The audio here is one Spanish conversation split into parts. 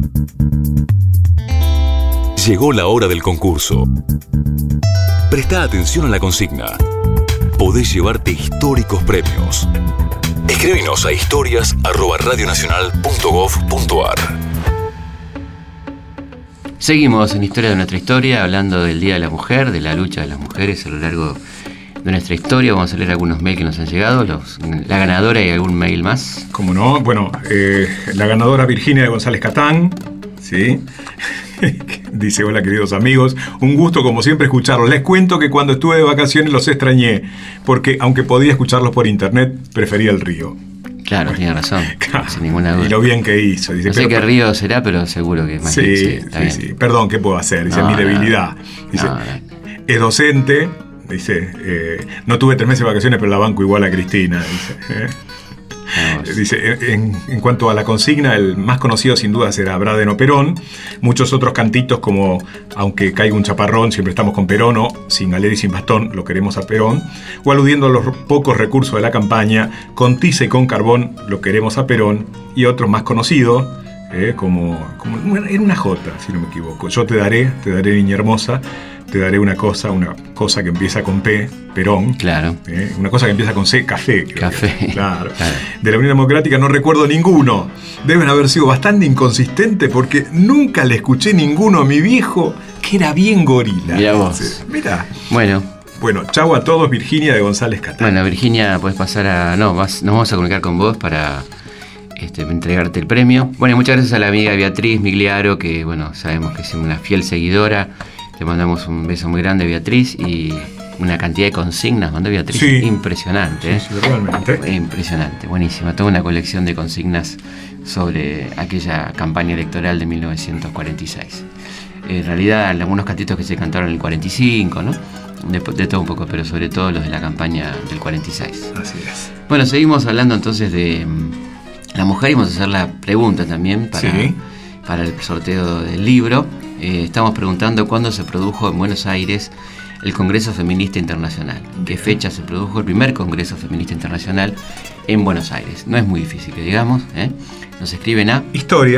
Llegó la hora del concurso. Presta atención a la consigna. Podés llevarte históricos premios. Escríbenos a historias@radionacional.gov.ar. Seguimos en Historia de nuestra historia, hablando del Día de la Mujer, de la lucha de las mujeres a lo largo de nuestra historia. Vamos a leer algunos mails que nos han llegado, la ganadora y algún mail más. ¿Cómo no? Bueno, la ganadora Virginia de González Catán, ¿sí? Dice: hola queridos amigos, un gusto como siempre escucharlos. Les cuento que cuando estuve de vacaciones los extrañé, porque aunque podía escucharlos por internet, prefería el río. Claro, tiene razón, sin ninguna duda. Y lo bien que hizo. Dice, no sé qué río será, pero seguro que es más bien. Sí. Perdón, ¿qué puedo hacer? Dice, mi debilidad. Dice, es docente, dice, no tuve 3 meses de vacaciones, pero la banco igual a Cristina, dice. Dice, en cuanto a la consigna, el más conocido sin duda será Bradeno Perón. Muchos otros cantitos como Aunque caiga un chaparrón, siempre estamos con Perón, o Sin galera y sin bastón, lo queremos a Perón, o aludiendo a los pocos recursos de la campaña, Con tiza y con carbón, lo queremos a Perón, y otros más conocidos, como era una J, si no me equivoco. Yo te daré niña hermosa, te daré una cosa que empieza con P, Perón. Claro. Una cosa que empieza con C, café. Café. Claro. De la Unión Democrática no recuerdo ninguno. Deben haber sido bastante inconsistentes porque nunca le escuché ninguno a mi viejo, que era bien gorila. Mirá vos. Mirá. Bueno, chau a todos, Virginia de González Catán. Bueno, Virginia, puedes pasar a... nos vamos a comunicar con vos para entregarte el premio. Bueno, y muchas gracias a la amiga Beatriz Migliaro, que, bueno, sabemos que es una fiel seguidora. Te mandamos un beso muy grande, Beatriz, y una cantidad de consignas mandó Beatriz, sí. Impresionante. Sí, realmente. Impresionante, buenísima. Toda una colección de consignas sobre aquella campaña electoral de 1946. En realidad, algunos cantitos que se cantaron en el 45, ¿no? De todo un poco, pero sobre todo los de la campaña del 46. Así es. Bueno, seguimos hablando entonces de la mujer y vamos a hacer la pregunta también para el sorteo del libro. Estamos preguntando cuándo se produjo en Buenos Aires el Congreso Feminista Internacional. ¿Qué fecha se produjo el primer Congreso Feminista Internacional en Buenos Aires? No es muy difícil que digamos. Nos escriben a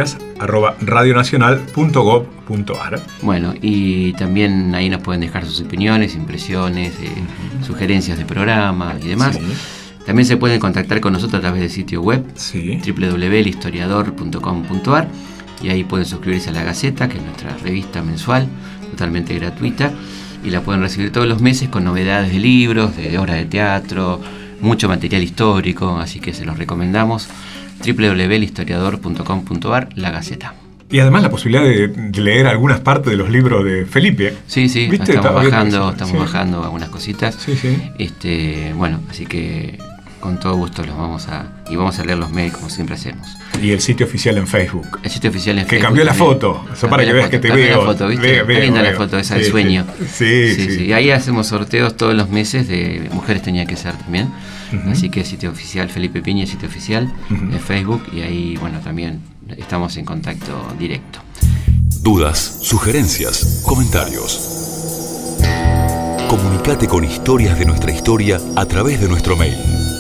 historias@radionacional.gov.ar. Bueno, y también ahí nos pueden dejar sus opiniones, impresiones, sugerencias de programa y demás. Sí. También se pueden contactar con nosotros a través del sitio web www.elhistoriador.com.ar, y ahí pueden suscribirse a La Gaceta, que es nuestra revista mensual, totalmente gratuita, y la pueden recibir todos los meses con novedades de libros, de obras de teatro, mucho material histórico, así que se los recomendamos. www.elhistoriador.com.ar, La Gaceta. Y además la posibilidad de leer algunas partes de los libros de Felipe. Sí, estamos bajando algunas cositas. Sí. Bueno, así que con todo gusto vamos a leer los mails como siempre hacemos. Y el sitio oficial en Facebook. El sitio oficial en que Facebook. Cambió la foto. Eso para que veas que te veo. La foto, ¿viste? Está linda la foto esa del sueño. Sí. Y ahí hacemos sorteos todos los meses de mujeres, tenía que ser también. Así que el sitio oficial Felipe Piña, el sitio oficial en Facebook, y ahí, bueno, también estamos en contacto directo. Dudas, sugerencias, comentarios. Comunicate con Historias de nuestra historia a través de nuestro mail.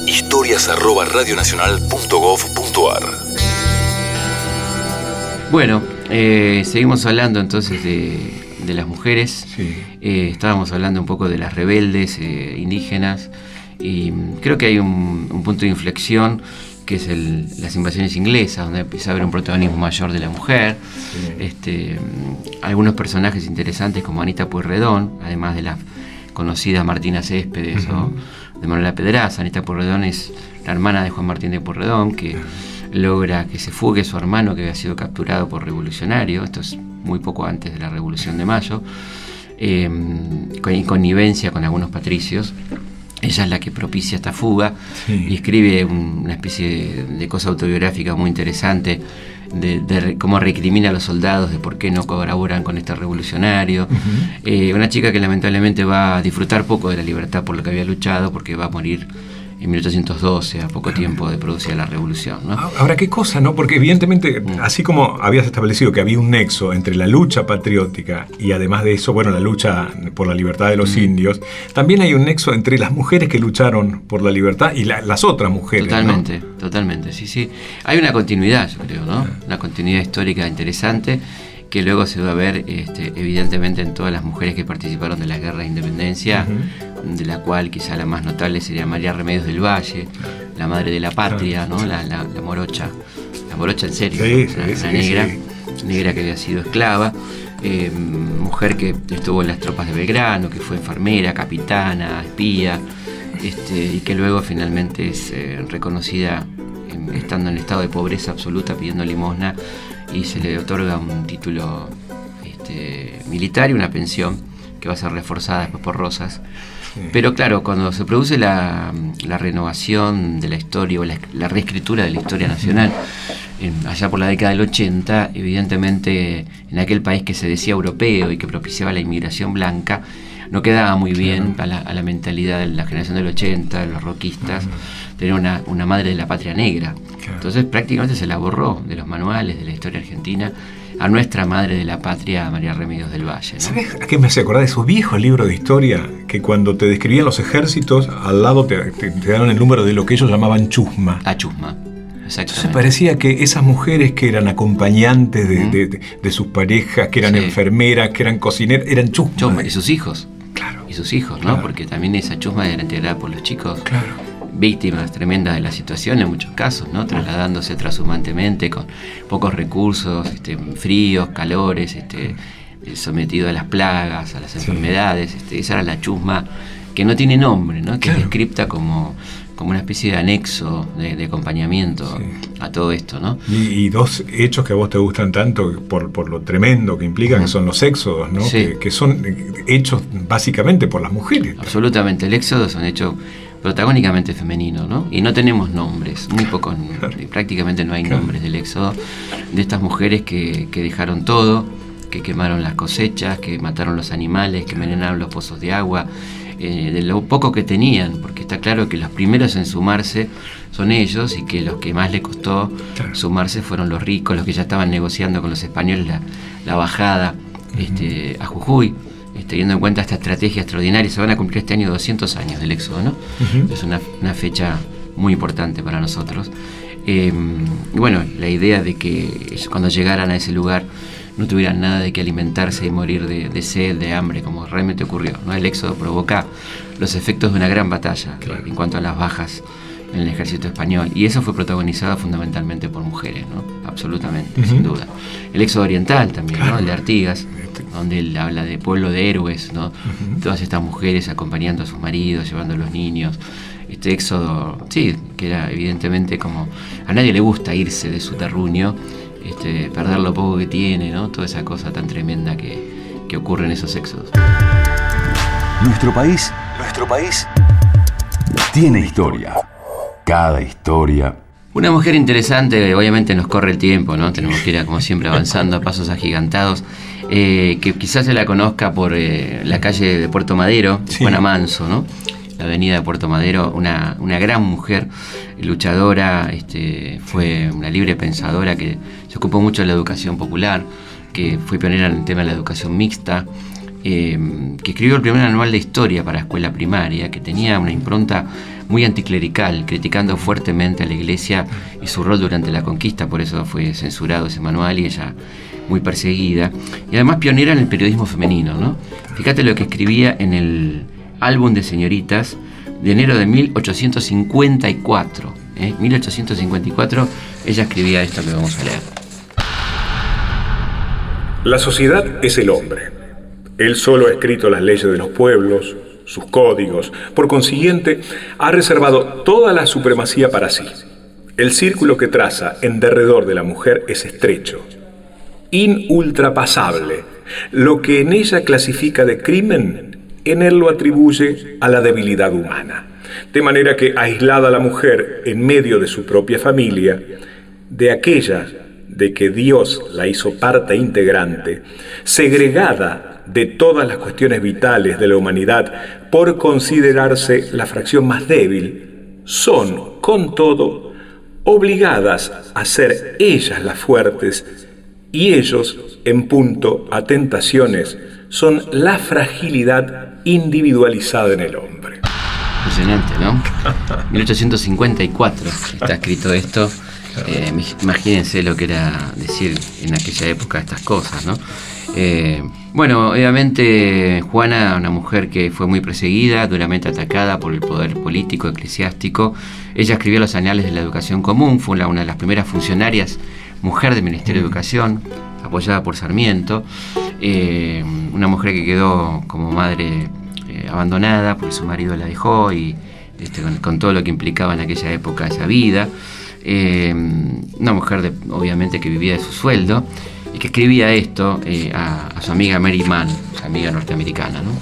historias@radionacional.gov.ar. Bueno, seguimos hablando entonces de las mujeres. Sí. Estábamos hablando un poco de las rebeldes indígenas, y creo que hay un punto de inflexión que es las invasiones inglesas, donde empieza a haber un protagonismo mayor de la mujer. Sí. Algunos personajes interesantes como Anita Pueyrredón, además de la conocida Martina Céspedes o de Manuela Pedraza. Anita Pueyrredón es la hermana de Juan Martín de Pueyrredón, que logra que se fugue su hermano, que había sido capturado por revolucionario. Esto es muy poco antes de la Revolución de Mayo, en connivencia con algunos patricios. Ella es la que propicia esta fuga, y escribe una especie de cosa autobiográfica muy interesante de cómo recrimina a los soldados de por qué no colaboran con este revolucionario. Una chica que lamentablemente va a disfrutar poco de la libertad por lo que había luchado, porque va a morir en 1812, a poco tiempo de producir la revolución, ¿no? Ahora, qué cosa, ¿no? Porque evidentemente, así como habías establecido que había un nexo entre la lucha patriótica y además de eso, bueno, la lucha por la libertad de los indios, también hay un nexo entre las mujeres que lucharon por la libertad y las otras mujeres. Totalmente, ¿no? Totalmente, sí. Hay una continuidad, yo creo, ¿no? Una continuidad histórica interesante que luego se va a ver evidentemente en todas las mujeres que participaron de la guerra de independencia, de la cual quizá la más notable sería María Remedios del Valle, la madre de la patria, ¿no? La morocha en serio, una negra que había sido esclava, mujer que estuvo en las tropas de Belgrano, que fue enfermera, capitana, espía, y que luego finalmente es reconocida estando en estado de pobreza absoluta, pidiendo limosna, y se le otorga un título militar y una pensión que va a ser reforzada después por Rosas. Sí. Pero claro, cuando se produce la renovación de la historia o la reescritura de la historia nacional, allá por la década del 80, evidentemente en aquel país que se decía europeo y que propiciaba la inmigración blanca, no quedaba muy bien a la mentalidad de la generación del 80, de los roquistas, tener una madre de la patria negra. Entonces prácticamente se la borró de los manuales de la historia argentina a nuestra madre de la patria, María Remedios del Valle, ¿no? ¿Sabes a qué me hace acordar de esos viejos libros de historia que cuando te describían los ejércitos, al lado te daban el número de lo que ellos llamaban chusma? La chusma. Entonces parecía que esas mujeres que eran acompañantes de sus parejas, que eran enfermeras, que eran cocineras, eran chusma. Y sus hijos. Claro. Y sus hijos, ¿no? Claro. Porque también esa chusma era integrada por los chicos. Claro. Víctimas tremendas de la situación en muchos casos, ¿no? Trasladándose trashumantemente con pocos recursos, fríos, calores, sometido a las plagas, a las enfermedades. Esa era la chusma que no tiene nombre, ¿no? Que es descripta como una especie de anexo de acompañamiento a todo esto, ¿no? Y dos hechos que a vos te gustan tanto por lo tremendo que implican, que son los éxodos, ¿no? Sí. Que son hechos básicamente por las mujeres. Absolutamente, el éxodo es un hecho protagónicamente femenino, ¿no? Y no tenemos nombres, muy pocos, prácticamente no hay nombres del éxodo, de estas mujeres que dejaron todo, que quemaron las cosechas, que mataron los animales, que envenenaron los pozos de agua, de lo poco que tenían, porque está claro que los primeros en sumarse son ellos y que los que más les costó sumarse fueron los ricos, los que ya estaban negociando con los españoles la bajada a Jujuy. Teniendo en cuenta esta estrategia extraordinaria, se van a cumplir este año 200 años del éxodo, ¿no? Es una fecha muy importante para nosotros. Y bueno, la idea de que cuando llegaran a ese lugar no tuvieran nada de que alimentarse y morir de sed, de hambre, como realmente ocurrió, ¿no? El éxodo provoca los efectos de una gran batalla en cuanto a las bajas en el ejército español, y eso fue protagonizado fundamentalmente por mujeres, ¿no? Absolutamente, sin duda. El éxodo oriental también, ¿no? El de Artigas, donde él habla de pueblo de héroes, ¿no? Todas estas mujeres acompañando a sus maridos, llevando a los niños. Este éxodo, que era evidentemente como a nadie le gusta irse de su terruño, perder lo poco que tiene, ¿no? Toda esa cosa tan tremenda que ocurre en esos éxodos. Nuestro país tiene historia. Cada historia. Una mujer interesante, obviamente nos corre el tiempo, ¿no? Tenemos que ir, como siempre, avanzando a pasos agigantados. Que quizás se la conozca por la calle de Puerto Madero, Juana Manso, ¿no? La avenida de Puerto Madero, una gran mujer, luchadora, fue una libre pensadora que se ocupó mucho de la educación popular, que fue pionera en el tema de la educación mixta, que escribió el primer anual de historia para escuela primaria, que tenía una impronta muy anticlerical, criticando fuertemente a la Iglesia y su rol durante la conquista, por eso fue censurado ese manual y ella muy perseguida, y además pionera en el periodismo femenino, ¿no? Fíjate lo que escribía en el álbum de señoritas de enero de 1854. 1854 ella escribía esto que vamos a leer. La sociedad es el hombre. Él solo ha escrito las leyes de los pueblos, sus códigos. Por consiguiente, ha reservado toda la supremacía para sí. El círculo que traza en derredor de la mujer es estrecho, inultrapasable. Lo que en ella clasifica de crimen, en él lo atribuye a la debilidad humana. De manera que, aislada la mujer en medio de su propia familia, de aquella de que Dios la hizo parte integrante, segregada de todas las cuestiones vitales de la humanidad por considerarse la fracción más débil, son, con todo, obligadas a ser ellas las fuertes, y ellos, en punto a tentaciones, son la fragilidad individualizada en el hombre. Impresionante, ¿no? 1854 está escrito esto. Imagínense lo que era decir en aquella época estas cosas, ¿no? Bueno, obviamente Juana, una mujer que fue muy perseguida, duramente atacada por el poder político, eclesiástico. Ella escribió los anales de la educación común, fue una de las primeras funcionarias mujer del Ministerio de Educación, apoyada por Sarmiento. Una mujer que quedó como madre abandonada porque su marido la dejó y con todo lo que implicaba en aquella época esa vida. Una mujer obviamente que vivía de su sueldo y que escribía esto a su amiga Mary Mann, su amiga norteamericana, ¿no?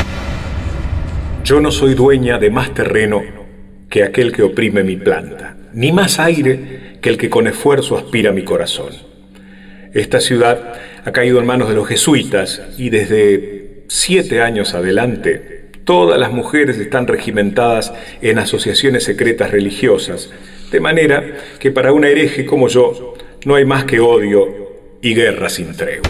Yo no soy dueña de más terreno que aquel que oprime mi planta, ni más aire que el que con esfuerzo aspira mi corazón. Esta ciudad ha caído en manos de los jesuitas y desde 7 años adelante todas las mujeres están regimentadas en asociaciones secretas religiosas, de manera que para una hereje como yo no hay más que odio y guerra sin tregua.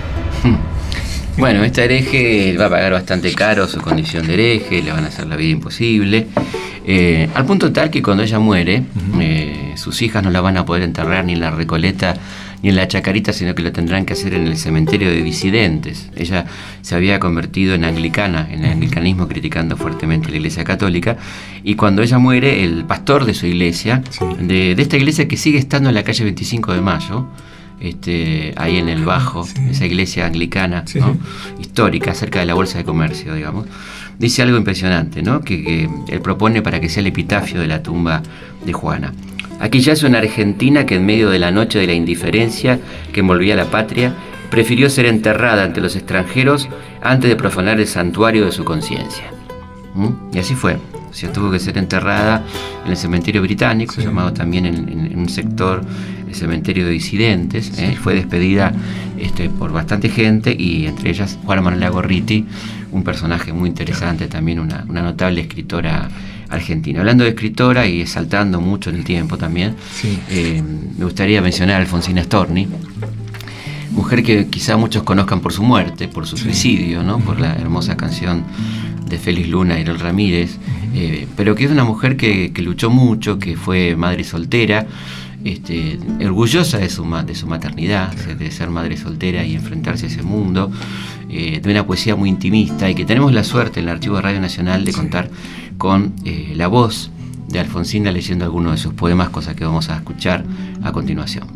Bueno, esta hereje va a pagar bastante caro su condición de hereje, le van a hacer la vida imposible, al punto tal que cuando ella muere, sus hijas no la van a poder enterrar ni en la Recoleta ni en la Chacarita, sino que lo tendrán que hacer en el cementerio de disidentes. Ella se había convertido en anglicana, en el anglicanismo, criticando fuertemente la Iglesia Católica, y cuando ella muere, el pastor de su iglesia, de esta iglesia que sigue estando en la calle 25 de Mayo, ahí en el Bajo, esa iglesia anglicana, ¿no? Histórica, cerca de la Bolsa de Comercio, digamos, dice algo impresionante, ¿no? que él propone para que sea el epitafio de la tumba de Juana. Aquí yace una argentina que en medio de la noche de la indiferencia que envolvía la patria, prefirió ser enterrada ante los extranjeros antes de profanar el santuario de su conciencia. Y así fue. O sea, tuvo que ser enterrada en el cementerio británico, llamado también en un sector el cementerio de disidentes. Fue despedida por bastante gente, y entre ellas Juana Manuela Gorriti, un personaje muy interesante, también una notable escritora argentina. Hablando de escritora y saltando mucho en el tiempo también, me gustaría mencionar a Alfonsina Storni, mujer que quizá muchos conozcan por su muerte, por su suicidio, ¿no? Por la hermosa canción de Félix Luna y Ariel Ramírez, pero que es una mujer que luchó mucho, que fue madre soltera, orgullosa de su maternidad, de ser madre soltera y enfrentarse a ese mundo, de una poesía muy intimista, y que tenemos la suerte en el Archivo de Radio Nacional de contar con la voz de Alfonsina leyendo algunos de sus poemas, cosa que vamos a escuchar a continuación.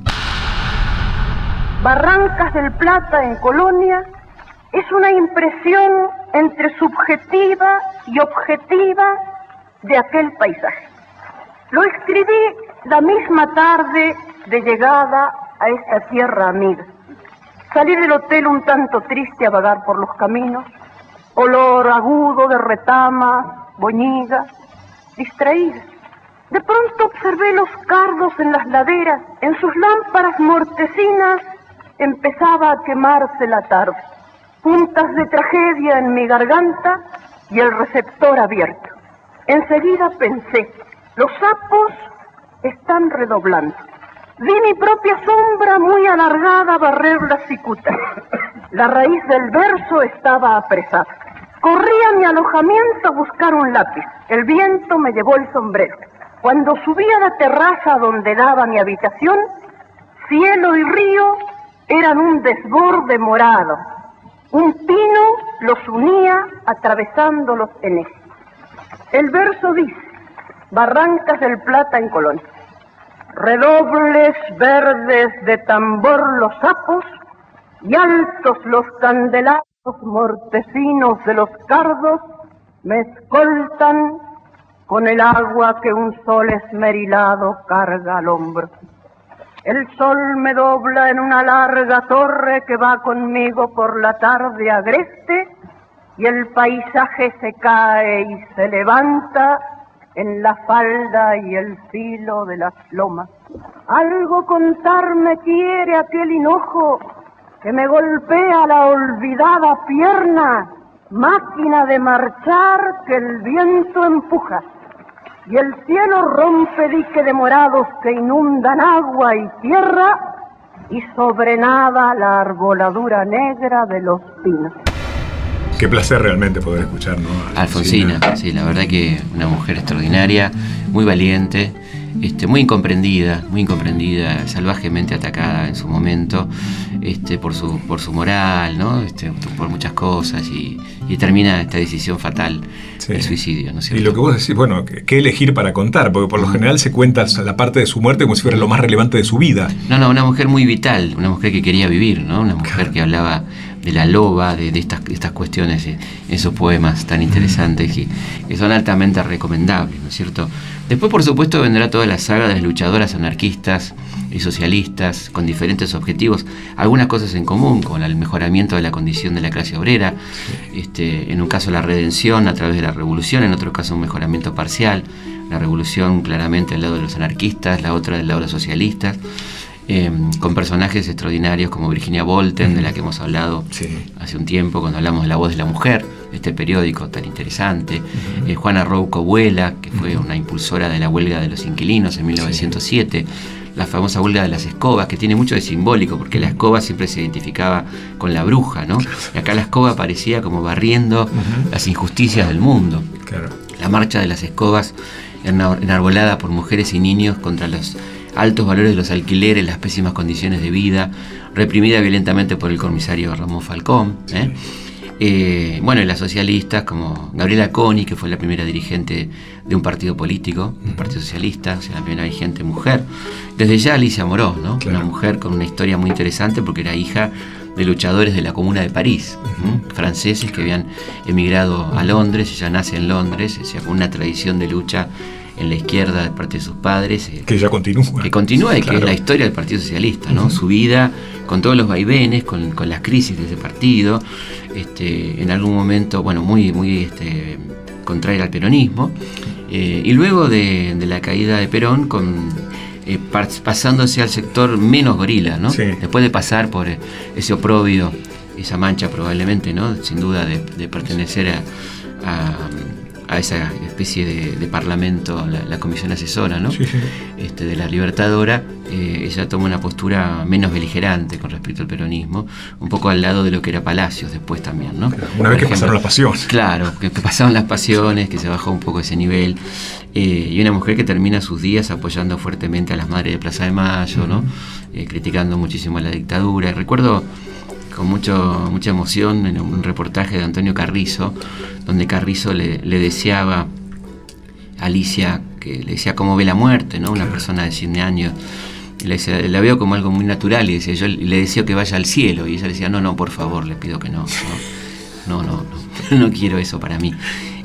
Barrancas del Plata en Colonia es una impresión entre subjetiva y objetiva de aquel paisaje. Lo escribí la misma tarde de llegada a esta tierra amiga. Salí del hotel un tanto triste a vagar por los caminos, olor agudo de retamas, boñigas, distraída. De pronto observé los cardos en las laderas, en sus lámparas mortecinas empezaba a quemarse la tarde. Puntas de tragedia en mi garganta y el receptor abierto. Enseguida pensé, los sapos están redoblando. Vi mi propia sombra muy alargada barrer la cicuta. La raíz del verso estaba apresada. Corrí a mi alojamiento a buscar un lápiz. El viento me llevó el sombrero. Cuando subí a la terraza donde daba mi habitación, cielo y río eran un desborde morado. Un pino los unía atravesándolos en eje. El verso dice, Barrancas del Plata en Colonia. Redobles verdes de tambor los sapos y altos los candelabros mortecinos de los cardos me escoltan con el agua que un sol esmerilado carga al hombro. El sol me dobla en una larga torre que va conmigo por la tarde agreste y el paisaje se cae y se levanta en la falda y el filo de las lomas. Algo contarme quiere aquel hinojo que me golpea la olvidada pierna, máquina de marchar que el viento empuja. y el cielo rompe dique de morados que inundan agua y tierra, y sobre nada la arboladura negra de los pinos. Qué placer realmente poder escuchar, ¿no? Alfonsina, sí, la verdad que una mujer extraordinaria, muy valiente, muy incomprendida, salvajemente atacada en su momento, por su moral, ¿no? Por muchas cosas, y termina esta decisión fatal, el suicidio, ¿no es cierto? Y lo que vos decís, bueno, ¿qué elegir para contar? Porque por lo general se cuenta la parte de su muerte como si fuera lo más relevante de su vida. No, una mujer muy vital, una mujer que quería vivir, ¿no? Una mujer que hablaba de la loba, de estas cuestiones, esos poemas tan interesantes que son altamente recomendables, ¿no es cierto? Después, por supuesto, vendrá toda la saga de las luchadoras anarquistas y socialistas con diferentes objetivos, algunas cosas en común, como el mejoramiento de la condición de la clase obrera, en un caso la redención a través de la revolución, en otro caso un mejoramiento parcial, la revolución claramente al lado de los anarquistas, la otra del lado de los socialistas. Con personajes extraordinarios como Virginia Bolten, de la que hemos hablado hace un tiempo cuando hablamos de La Voz de la Mujer, este periódico tan interesante. Juana Rouco Vuela, que fue una impulsora de la huelga de los inquilinos en 1907. La famosa huelga de las escobas, que tiene mucho de simbólico, porque la escoba siempre se identificaba con la bruja, ¿no? Y acá la escoba parecía como barriendo las injusticias del mundo. Claro. La marcha de las escobas, enarbolada por mujeres y niños contra los altos valores de los alquileres, las pésimas condiciones de vida, reprimida violentamente por el comisario Ramón Falcón. Y las socialistas como Gabriela Coni, que fue la primera dirigente de un partido político, un partido socialista, o sea, la primera dirigente mujer. Desde ya Alicia Moró, ¿no? Claro. Una mujer con una historia muy interesante porque era hija de luchadores de la Comuna de París, franceses que habían emigrado a Londres. Ella nace en Londres, o sea, con una tradición de lucha en la izquierda de parte de sus padres. Que ya continúa. Que continúa y que es la historia del Partido Socialista, ¿no? Su vida, con todos los vaivenes, con las crisis de ese partido, en algún momento, muy contraria al peronismo, y luego de la caída de Perón, pasándose al sector menos gorila, ¿no? Sí. Después de pasar por ese oprobio, esa mancha probablemente, ¿no? Sin duda de pertenecer a esa especie de parlamento, la comisión asesora, ¿no? Sí. De la Libertadora, ella toma una postura menos beligerante con respecto al peronismo, un poco al lado de lo que era Palacios después también, ¿no? Claro, una vez que pasaron las pasiones. Claro, que pasaron las pasiones, que se bajó un poco ese nivel, y una mujer que termina sus días apoyando fuertemente a las madres de Plaza de Mayo, ¿no? Criticando muchísimo a la dictadura. Recuerdo con mucha emoción en un reportaje de Antonio Carrizo, donde Carrizo le deseaba a Alicia, que le decía cómo ve la muerte, ¿no? Una persona de 100 años, y le decía, la veo como algo muy natural, y decía, yo le deseo que vaya al cielo, y ella le decía, no, por favor, le pido que no quiero eso para mí.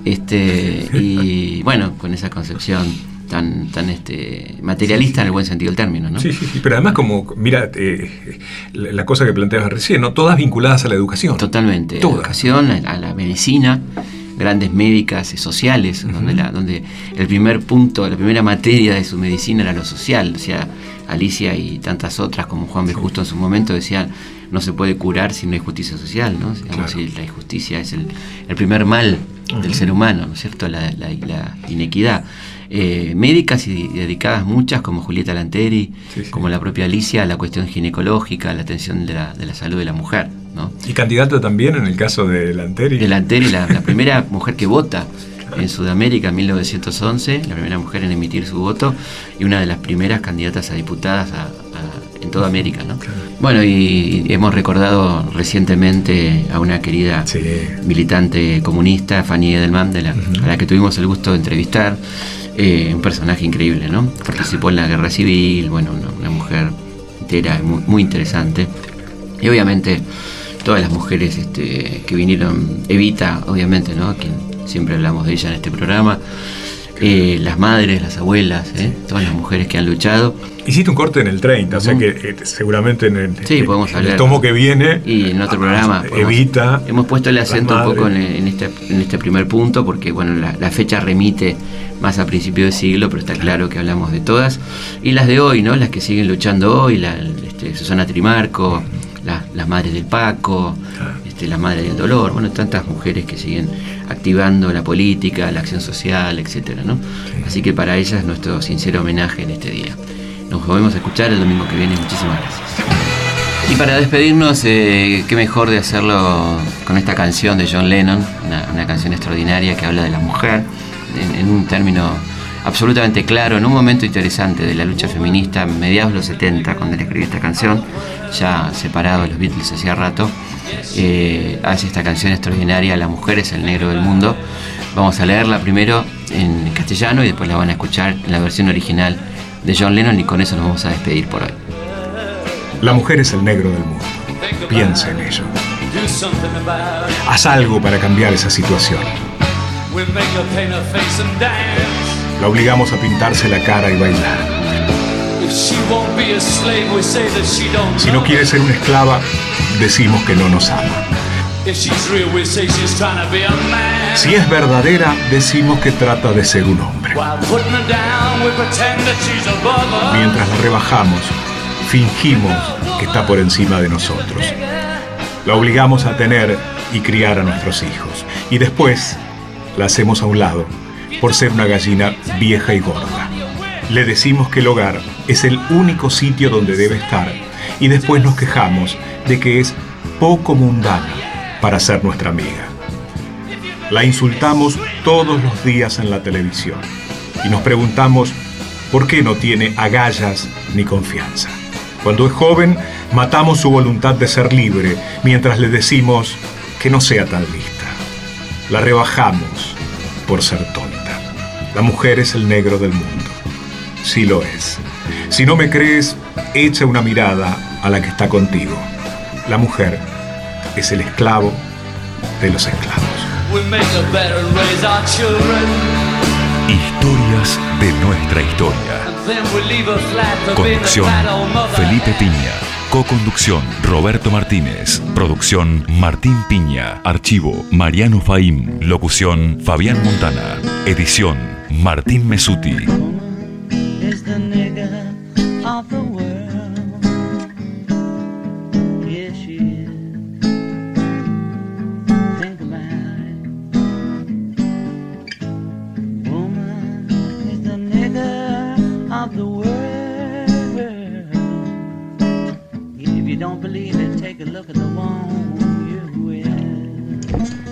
Y bueno, con esa concepción tan materialista en el buen sentido del término, ¿no? Sí, pero además mira, la cosa que planteabas recién, ¿no? Todas vinculadas a la educación. Totalmente, todas. A la educación, a la medicina, grandes médicas sociales, donde el primer punto, la primera materia de su medicina era lo social. O sea, Alicia y tantas otras como Juan B. Justo en su momento decían, no se puede curar si no hay justicia social, ¿no? Digamos, si la injusticia es el primer mal del ser humano, ¿no es cierto? La inequidad. Médicas y dedicadas muchas como Julieta Lanteri, como la propia Alicia, a la cuestión ginecológica, a la atención de la salud de la mujer, ¿no? Y candidata también en el caso de Lanteri. De Lanteri, la primera mujer que vota en Sudamérica en 1911, la primera mujer en emitir su voto y una de las primeras candidatas a diputadas en toda América, ¿no? Claro. Bueno, y hemos recordado recientemente a una querida militante comunista, Fanny Edelman, a la que tuvimos el gusto de entrevistar. Un personaje increíble, ¿no? Participó en la guerra civil, una mujer entera, muy interesante. Y obviamente todas las mujeres que vinieron, Evita, obviamente, ¿no? Quien siempre hablamos de ella en este programa. Las madres, las abuelas, todas las mujeres que han luchado. Hiciste un corte en el 30, o sea que seguramente podemos hablar, el tomo que viene. Y en otro programa. Evita. Hemos puesto el acento un poco en este primer punto, porque la fecha remite más a principios de siglo, pero está claro que hablamos de todas. Y las de hoy, ¿no? Las que siguen luchando hoy, Susana Trimarco, las madres del Paco, la madre del dolor, bueno, tantas mujeres que siguen activando la política, la acción social, etcétera, ¿no? Así que para ellas nuestro sincero homenaje en este día. Nos volvemos a escuchar el domingo que viene. Muchísimas gracias. Y para despedirnos, qué mejor de hacerlo con esta canción de John Lennon, una canción extraordinaria que habla de la mujer en un término absolutamente claro, en un momento interesante de la lucha feminista, mediados de los 70, cuando él escribió esta canción, ya separado de los Beatles hacía rato. Hace esta canción extraordinaria, La mujer es el negro del mundo. Vamos a leerla primero en castellano y después la van a escuchar en la versión original de John Lennon, y con eso nos vamos a despedir por hoy. La mujer es el negro del mundo. Piensa en ello. Haz algo para cambiar esa situación. La obligamos a pintarse la cara y bailar. Si no quiere ser una esclava, decimos que no nos ama. Si es verdadera, decimos que trata de ser un hombre. Mientras la rebajamos, fingimos que está por encima de nosotros. La obligamos a tener y criar a nuestros hijos. Y después la hacemos a un lado por ser una gallina vieja y gorda. Le decimos que el hogar es el único sitio donde debe estar, y después nos quejamos de que es poco mundana para ser nuestra amiga. La insultamos todos los días en la televisión y nos preguntamos por qué no tiene agallas ni confianza. Cuando es joven, matamos su voluntad de ser libre mientras le decimos que no sea tan lista. La rebajamos por ser tonta. La mujer es el negro del mundo. Sí lo es. Si no me crees, echa una mirada a la que está contigo. La mujer es el esclavo de los esclavos. Historias de nuestra historia. Conducción, Felipe Piña. Co-conducción, Roberto Martínez. Producción, Martín Piña. Archivo, Mariano Faim. Locución, Fabián Montana. Edición, Martín Mesuti. If you don't believe it, take a look at the one you will.